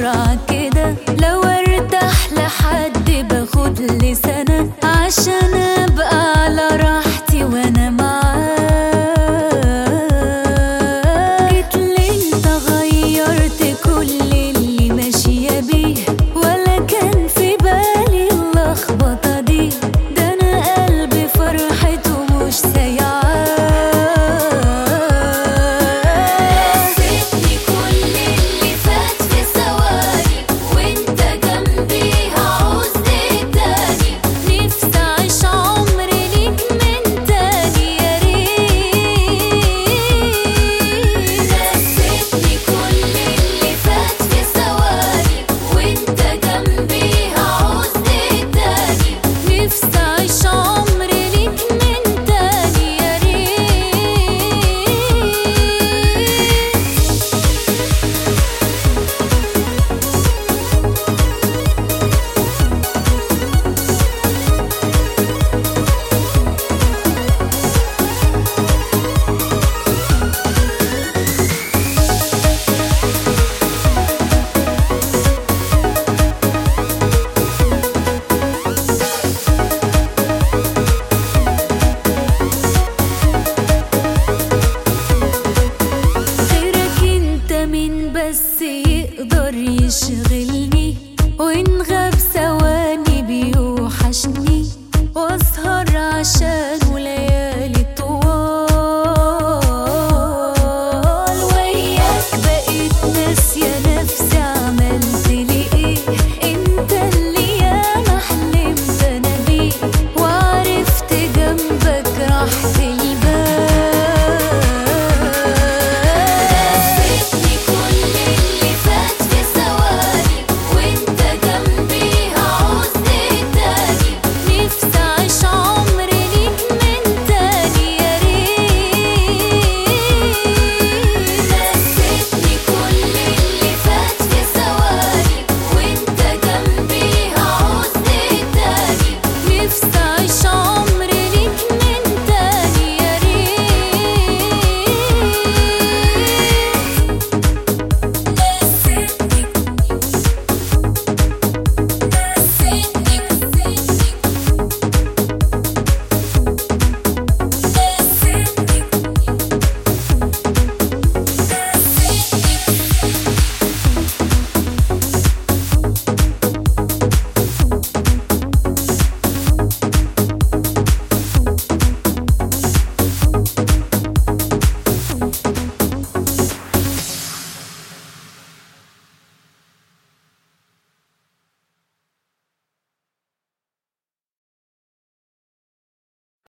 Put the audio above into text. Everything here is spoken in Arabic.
بسرعة كده، لو ارتاح لحد باخد لي سنة عشان ابقى على راحتي وانا معاك. جيتلي انت غيرت كل اللي ماشية بيه، ولا كان في بالي اللخبطة دي، ده انا قلبي فرحته مش سايعاه. بس يقدر يشغلني، وإن غاب ثواني بيوحشني، واسهر عشانه ليالي طوال. وياك بقيت ناسية